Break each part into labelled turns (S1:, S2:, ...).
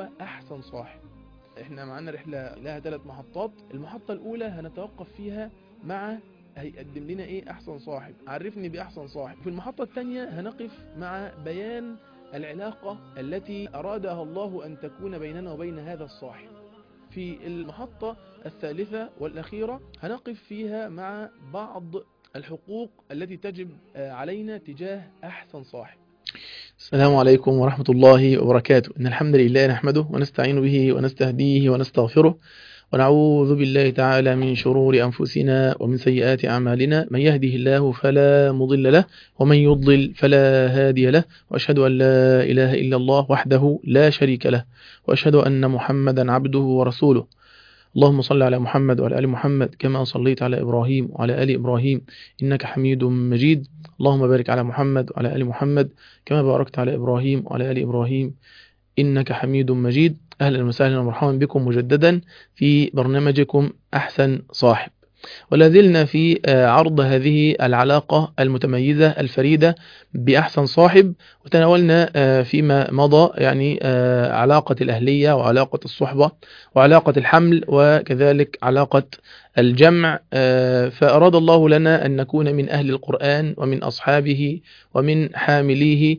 S1: هو أحسن صاحب. احنا معانا رحلة لها 3 محطات. المحطة الأولى هنتوقف فيها مع هيقدم لنا ايه أحسن صاحب، عرفني بأحسن صاحب. في المحطة الثانية هنقف مع بيان العلاقة التي أرادها الله أن تكون بيننا وبين هذا الصاحب. في المحطة الثالثة والأخيرة هنقف فيها مع بعض الحقوق التي تجب علينا تجاه أحسن صاحب. السلام عليكم ورحمة الله وبركاته. إن الحمد لله نحمده ونستعين به ونستهديه ونستغفره، ونعوذ بالله تعالى من شرور أنفسنا ومن سيئات أعمالنا. من يهده الله فلا مضل له، ومن يضلل فلا هادي له. وأشهد أن لا إله إلا الله وحده لا شريك له، وأشهد أن محمدا عبده ورسوله. اللهم صل على محمد وعلى آل محمد كما صليت على إبراهيم وعلى آل إبراهيم إنك حميد مجيد. اللهم بارك على محمد وعلى آل محمد كما باركت على إبراهيم وعلى آل إبراهيم إنك حميد مجيد. أهلا وسهلا ومرحبا بكم مجددا في برنامجكم أحسن صاحب، ولا زلنا في عرض هذه العلاقة المتميزة الفريدة بأحسن صاحب. وتناولنا فيما مضى يعني علاقة الأهلية وعلاقة الصحبة وعلاقة الحمل وكذلك علاقة الجمع. فأراد الله لنا أن نكون من أهل القرآن ومن أصحابه ومن حامليه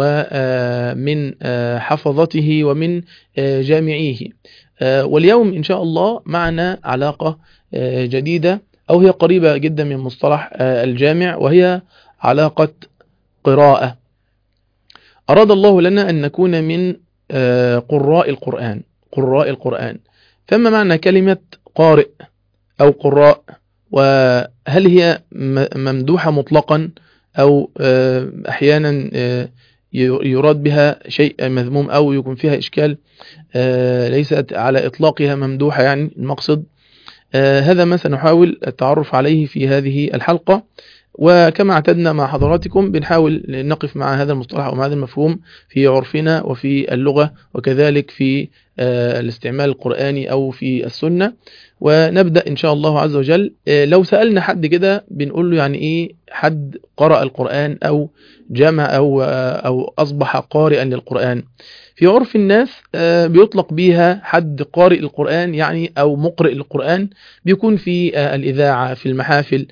S1: ومن حفظته ومن جامعيه. واليوم إن شاء الله معنا علاقة جديدة، أو هي قريبة جدا من مصطلح الجامع، وهي علاقة قراءة. أراد الله لنا أن نكون من قراء القرآن. قراء القرآن، فما معنى كلمة قارئ أو قراء؟ وهل هي ممدوحة مطلقا أو أحيانا يراد بها شيء مذموم أو يكون فيها إشكال؟ ليست على إطلاقها ممدوحة يعني المقصد. هذا ما سنحاول التعرف عليه في هذه الحلقة، وكما اعتدنا مع حضراتكم بنحاول نقف مع هذا المصطلح ومع هذا المفهوم في عرفنا وفي اللغة وكذلك في الاستعمال القرآني أو في السنة. ونبدأ إن شاء الله عز وجل. لو سألنا حد كده بنقول له يعني إيه حد قرأ القرآن أو جمع أو أصبح قارئا للقرآن؟ في عرف الناس بيطلق بيها حد قارئ القرآن يعني أو مقرئ القرآن، بيكون في الإذاعة في المحافل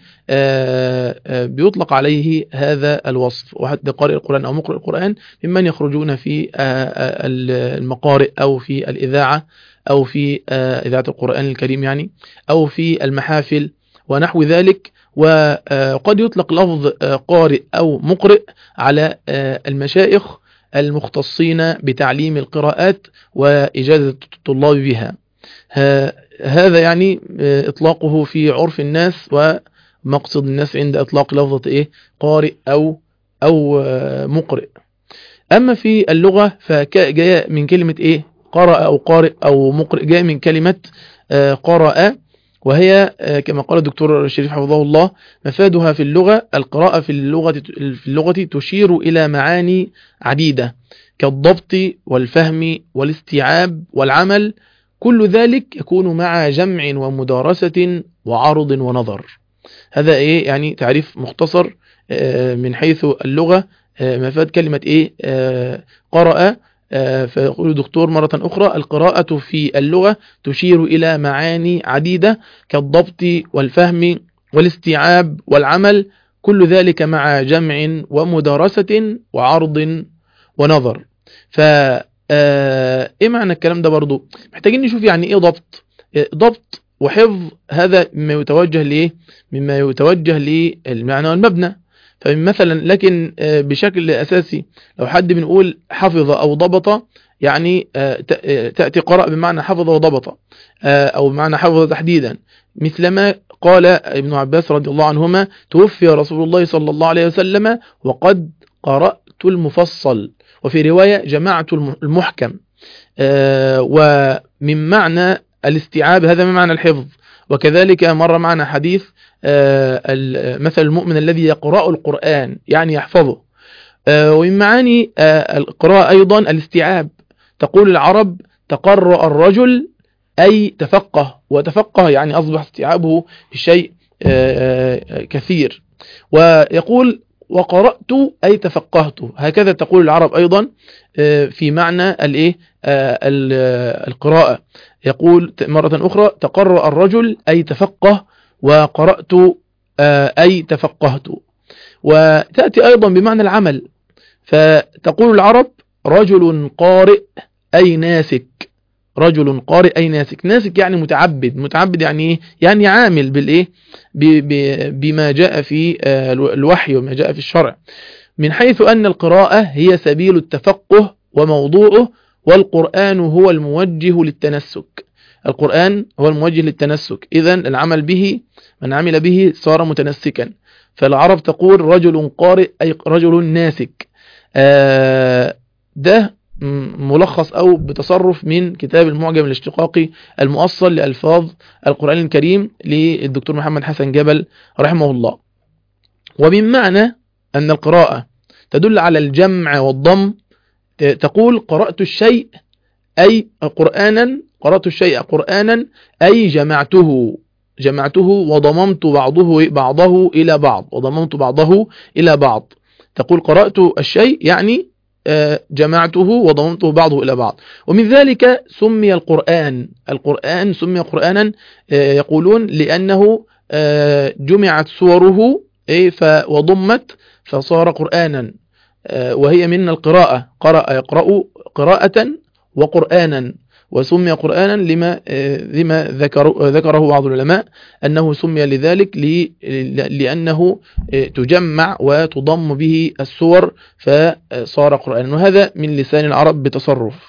S1: بيطلق عليه هذا الوصف. وحد قارئ القرآن أو مقرئ القرآن ممن يخرجون في المقارئ أو في الإذاعة أو في إذاعة القرآن الكريم يعني، أو في المحافل ونحو ذلك. وقد يطلق لفظ قارئ أو مقرئ على المشايخ المختصين بتعليم القراءات وإجازة الطلاب بها. هذا يعني إطلاقه في عرف الناس ومقصد الناس عند إطلاق لفظة قارئ أو مقرئ. أما في اللغة فجاء من كلمة قرأ أو قارئ أو مقرئ، جاء من كلمة قرأ، وهي كما قال الدكتور الشريف حفظه الله مفادها في اللغة القراءة في اللغة تشير إلى معاني عديدة كالضبط والفهم والاستيعاب والعمل. كل ذلك يكون مع جمع ومدارسة وعرض ونظر. هذا يعني تعريف مختصر من حيث اللغة مفاد كلمة قرأ. فيقول الدكتور مرة أخرى: القراءة في اللغة تشير إلى معاني عديدة كالضبط والفهم والاستيعاب والعمل، كل ذلك مع جمع ومدارسة وعرض ونظر. إيه معنى الكلام ده؟ برضو محتاجين نشوف يعني إيه ضبط. ضبط وحفظ هذا مما يتوجه للمعنى والمبنى. فمثلا لكن بشكل أساسي لو حد بنقول حفظ أو ضبط يعني تأتي قرأ بمعنى حفظ وضبط أو بمعنى حفظ تحديدا، مثلما قال ابن عباس رضي الله عنهما: توفي رسول الله صلى الله عليه وسلم وقد قرأت المفصل، وفي رواية جمعت المحكم. ومن معنى الاستيعاب هذا من معنى الحفظ. وكذلك مر معنا حديث مثل المؤمن الذي يقرأ القرآن يعني يحفظه. ومن معاني القراءة أيضا الاستيعاب. تقول العرب: تقرأ الرجل أي تفقه، وتفقه يعني أصبح استيعابه الشيء كثير. ويقول وقرأت أي تفقهت. هكذا تقول العرب أيضا في معنى القراءة. يقول مرة أخرى: تقرأ الرجل أي تفقه، وقرأت أي تفقهت. وتأتي أيضا بمعنى العمل، فتقول العرب: رجل قارئ أي ناسك. رجل قارئ أي ناسك. ناسك يعني متعبد. متعبد يعني إيه؟ يعني عامل بالإيه؟ بما جاء في الوحي وما جاء في الشرع، من حيث أن القراءة هي سبيل التفقه وموضوعه، والقرآن هو الموجه للتنسك. القرآن هو الموجه للتنسك، إذن العمل به، من عمل به صار متنسكا. فالعرب تقول: رجل قارئ أي رجل ناسك. ده ملخص أو بتصرف من كتاب المعجم الاشتقاقي المؤصل لألفاظ القرآن الكريم للدكتور محمد حسن جبل رحمه الله. ومن معنى أن القراءة تدل على الجمع والضم، تقول: قرأت الشيء أي قرآنا. قرأت الشيء قرآنا أي جمعته وضممت بعضه إلى بعض. وضممت بعضه إلى بعض. تقول: قرأت الشيء يعني جمعته وضممته بعضه إلى بعض. ومن ذلك سمي القرآن سمي قرآنا، يقولون لأنه جمعت صوره وضمت فصار قرآنا، وهي من القراءة. قرأ يقرأ قراءة وقرآنا، وسمي قرآنا لما ذكره بعض العلماء أنه سمي لذلك لأنه تجمع وتضم به السور فصار قرآنا، وهذا من لسان العرب بتصرف.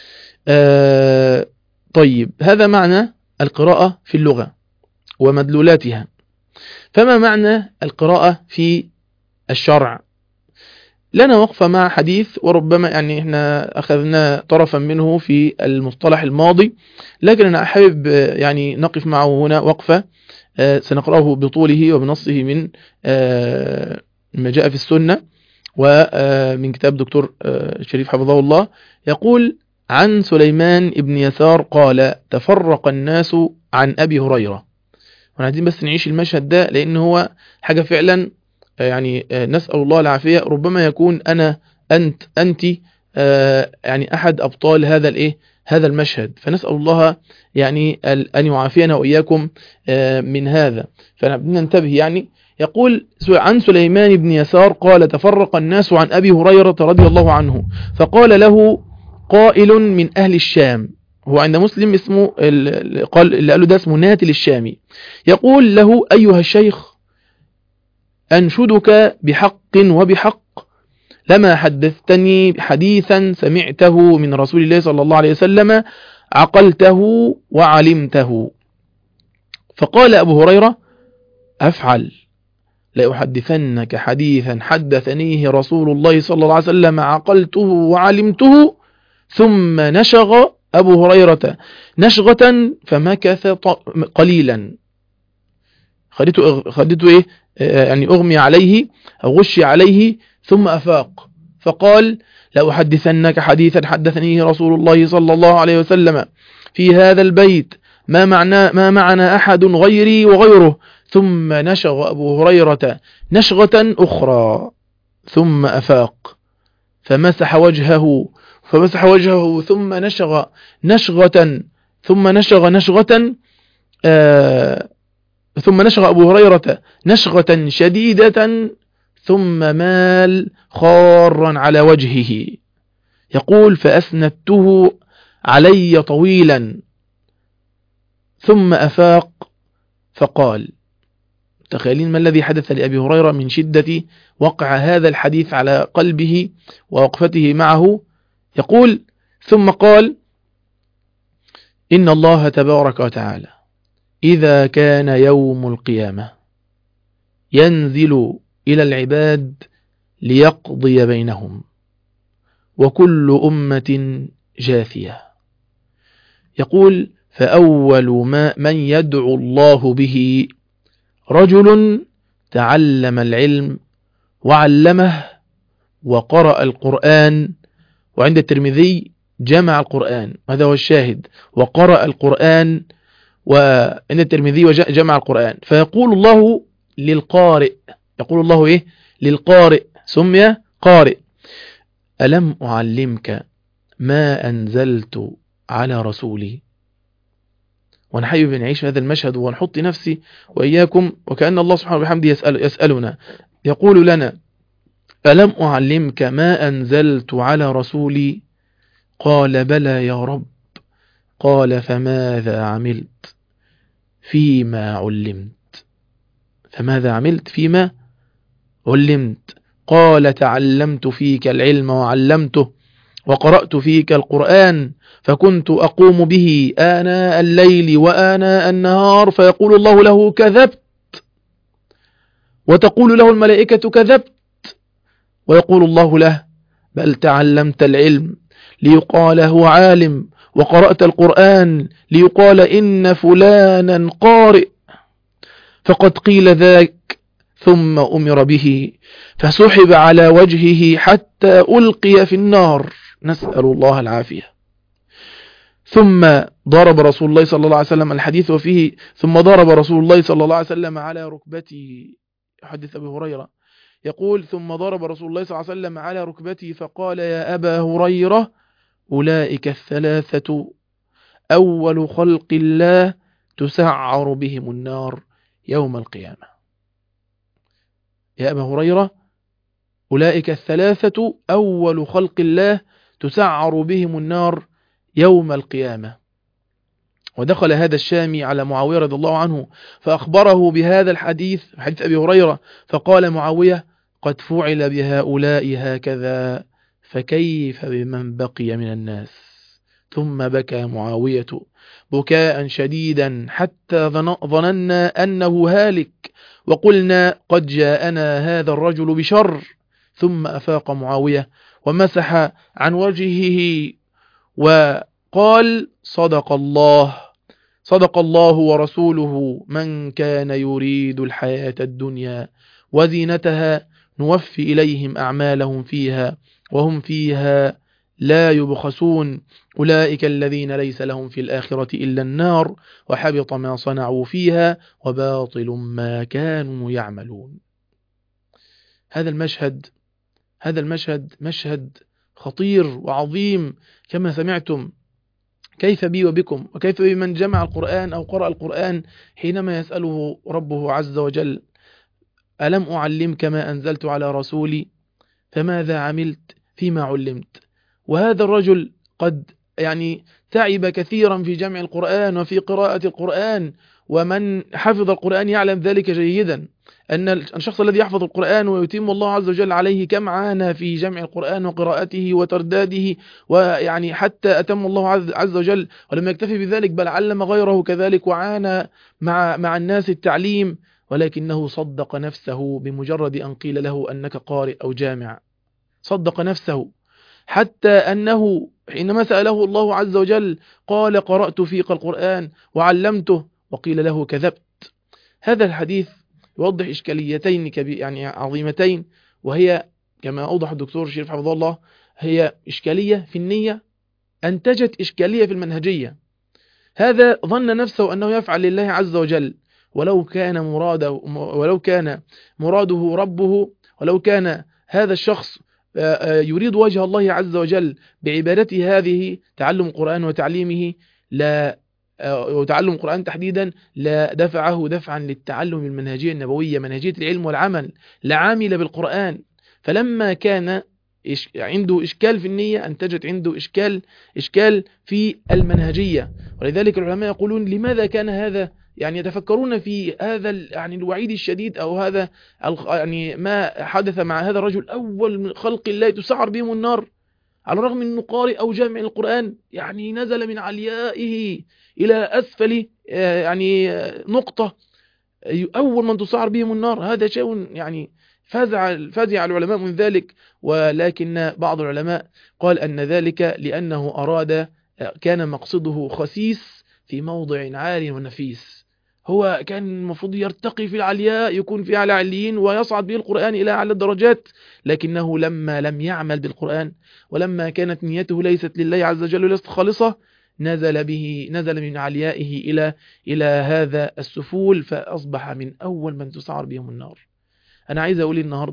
S1: طيب، هذا معنى القراءة في اللغة ومدلولاتها. فما معنى القراءة في الشرع؟ لنا وقفة مع حديث، وربما يعني احنا أخذنا طرفا منه في المصطلح الماضي، لكن أنا أحب يعني نقف معه هنا وقفة سنقرأه بطوله وبنصه من ما جاء في السنة ومن كتاب دكتور شريف حفظه الله. يقول: عن سليمان بن يسار قال: تفرق الناس عن أبي هريرة. ونعايزين بس نعيش المشهد ده، لأن هو حاجة فعلا يعني نسأل الله العافية. ربما يكون أنت يعني أحد أبطال هذا المشهد، فنسأل الله يعني أن يعافينا وإياكم من هذا، فنبدأ ننتبه. يعني يقول: عن سليمان بن يسار قال: تفرق الناس عن أبي هريرة رضي الله عنه، فقال له قائل من أهل الشام. هو عند مسلم اسمه اللي قاله ده اسمه ناتل الشامي. يقول له: أيها الشيخ، أنشدك بحق وبحق لما حدثتني حديثا سمعته من رسول الله صلى الله عليه وسلم عقلته وعلمته. فقال أبو هريرة: أفعل، لأحدثنك حديثا حدثنيه رسول الله صلى الله عليه وسلم عقلته وعلمته. ثم نشغ أبو هريرة نشغة فمكث قليلا. خدته يعني أغمي عليه أو غشي عليه، ثم أفاق فقال: لأحدثنك حديثا حدثنيه رسول الله صلى الله عليه وسلم في هذا البيت ما معنا أحد غيري وغيره. ثم نشغ أبو هريرة نشغة أخرى ثم أفاق فمسح وجهه ثم نشغ نشغة ثم نشغ نشغة ثم نشغ أبو هريرة نشغة شديدة ثم مال خارا على وجهه. يقول: فأسندته علي طويلا ثم أفاق فقال. تخيلين ما الذي حدث لأبي هريرة من شدة وقع هذا الحديث على قلبه ووقفته معه. يقول: ثم قال: إن الله تبارك وتعالى إذا كان يوم القيامة ينزل إلى العباد ليقضي بينهم وكل أمة جاثية. يقول: فأول من يدعو الله به رجل تعلم العلم وعلمه وقرأ القرآن. وعند الترمذي جمع القرآن، هذا هو الشاهد، وقرأ القرآن. وعند الترمذي جمع القرآن. فيقول الله للقارئ، يقول الله للقارئ، سمي قارئ. ألم أعلمك ما أنزلت على رسولي. وانا حابب نعيش هذا المشهد ونحط نفسي وإياكم وكأن الله سبحانه وبحمده يسألنا، يقول لنا: ألم أعلمك ما أنزلت على رسولي؟ قال: بلى يا رب. قال: فماذا عملت فيما علمت؟ فماذا عملت فيما علمت؟ قال: تعلمت فيك العلم وعلمته، وقرأت فيك القرآن، فكنت أقوم به آناء الليل وآناء النهار، فيقول الله له: كذبت، وتقول له الملائكة: كذبت، ويقول الله له: بل تعلمت العلم ليقال هو عالم، وقرأت القرآن ليقال إن فلانا قارئ. فقد قيل ذاك، ثم أمر به فسحب على وجهه حتى ألقي في النار، نسأل الله العافية. ثم ضرب رسول الله صلى الله عليه وسلم، الحديث وفيه: ثم ضرب رسول الله صلى الله عليه وسلم على ركبته. حديث أبي هريرة يقول: ثم ضرب رسول الله صلى الله عليه وسلم على ركبته فقال: يا أبا هريرة، أولئك الثلاثة أول خلق الله تسعر بهم النار يوم القيامة. يا أبا هريرة، أولئك الثلاثة أول خلق الله تسعر بهم النار يوم القيامة. ودخل هذا الشامي على معاوية رضي الله عنه فأخبره بهذا الحديث، حديث أبي هريرة، فقال معاوية: قد فعل بهؤلاء هكذا، فكيف بمن بقي من الناس؟ ثم بكى معاوية بكاء شديدا حتى ظننا أنه هالك، وقلنا: قد جاءنا هذا الرجل بشر. ثم أفاق معاوية ومسح عن وجهه وقال: صدق الله، صدق الله ورسوله، من كان يريد الحياة الدنيا وزينتها نوفي إليهم أعمالهم فيها وهم فيها لا يبخسون، أولئك الذين ليس لهم في الآخرة إلا النار، وحبط ما صنعوا فيها وباطل ما كانوا يعملون. هذا المشهد مشهد خطير وعظيم كما سمعتم. كيف بي وبكم، وكيف بمن جمع القرآن أو قرأ القرآن حينما يسأله ربه عز وجل: ألم أعلمك ما أنزلت على رسولي؟ فماذا عملت فيما علمت؟ وهذا الرجل قد تعب كثيرا في جمع القرآن وفي قراءة القرآن، ومن حفظ القرآن يعلم ذلك جيدا، أن الشخص الذي يحفظ القرآن ويتم الله عز وجل عليه كم عانى في جمع القرآن وقراءته وترداده، حتى أتم الله عز وجل، ولم يكتفي بذلك بل علم غيره كذلك، وعانى مع الناس التعليم، ولكنه صدق نفسه بمجرد أن قيل له أنك قارئ أو جامع. صدق نفسه حتى أنه حينما سأله الله عز وجل قال: قرأت فيك القرآن وعلمته، وقيل له: كذبت. هذا الحديث يوضح إشكاليتين عظيمتين، وهي كما أوضح الدكتور شريف حفظه الله، هي إشكالية في النية أنتجت إشكالية في المنهجية. هذا ظن نفسه أنه يفعل لله عز وجل، ولو كان مراده ربه، ولو كان هذا الشخص يريد وجه الله عز وجل بعبادته هذه، تعلم القرآن وتعليمه، وتعلم القرآن تحديدا، لا دفعه دفعا للتعلم المنهجية النبوية، منهجية العلم والعمل، لعامل بالقرآن. فلما كان عنده إشكال في النية أنتجت عنده إشكال في المنهجية. ولذلك العلماء يقولون: لماذا كان هذا؟ يتفكرون في هذا الوعيد الشديد، أو هذا ما حدث مع هذا الرجل، أول من خلق الله تسعر بهم النار، على الرغم أنه قارئ أو جامع القرآن، نزل من عليائه إلى أسفل نقطة، أول من تسعر بهم النار. هذا شيء فزع العلماء من ذلك. ولكن بعض العلماء قال أن ذلك لأنه كان مقصده خسيس في موضع عال ونفيس، هو كان المفروض يرتقي في العلياء، يكون في أعلى عليين ويصعد به القرآن إلى أعلى الدرجات، لكنه لما لم يعمل بالقرآن، ولما كانت نيته ليست لله عز وجل وليست خالصة، نزل من عليائه إلى هذا السفول، فأصبح من أول من تسعر بهم النار. أنا عايز أقول النهاردة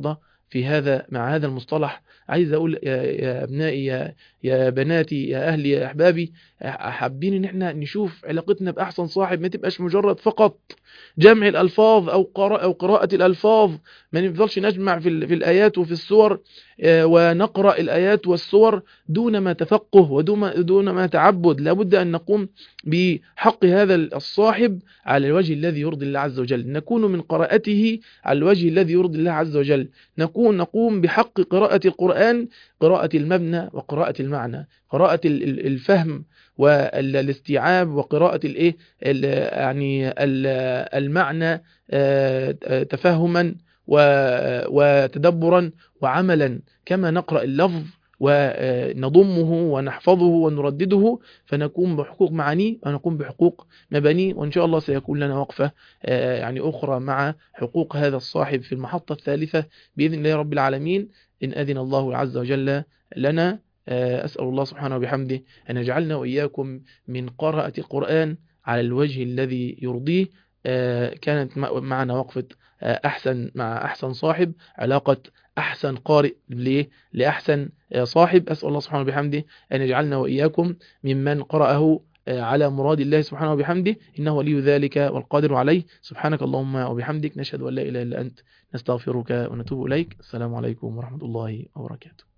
S1: في هذا مع هذا المصطلح. عايز أقول يا أبنائي يا بناتي يا أهلي يا أحبابي، حابين إن احنا نشوف علاقتنا بأحسن صاحب، ما تبقاش مجرد فقط جمع الألفاظ أو قراءة الألفاظ. ما نفضلش نجمع في الآيات وفي السور ونقرأ الآيات والسور دون ما تفقه ودون ما تعبد. لابد أن نقوم بحق هذا الصاحب على الوجه الذي يرضي الله عز وجل، نكون من قراءته على الوجه الذي يرضي الله عز وجل، نقوم بحق قراءة القرآن، قراءة المبنى وقراءة المعنى، قراءة الفهم والاستيعاب، وقراءة يعني المعنى تفهما وتدبرا وعملا، كما نقرأ اللفظ ونضمه ونحفظه ونردده، فنقوم بحقوق معانيه ونقوم بحقوق مبانيه. وإن شاء الله سيكون لنا وقفة يعني أخرى مع حقوق هذا الصاحب في المحطة الثالثة بإذن الله رب العالمين، إن أذن الله عز وجل لنا. أسأل الله سبحانه وبحمده أن يجعلنا وإياكم من قراءة القرآن على الوجه الذي يرضيه. كانت معنا وقفة أحسن مع أحسن صاحب، علاقة أحسن قارئ لأحسن صاحب. أسأل الله سبحانه وبحمده أن يجعلنا وإياكم ممن قرأه على مراد الله سبحانه وبحمده، إنه ولي ذلك والقادر عليه. سبحانك اللهم وبحمدك، نشهد أن لا إله إلا أنت، نستغفرك ونتوب إليك. السلام عليكم ورحمة الله وبركاته.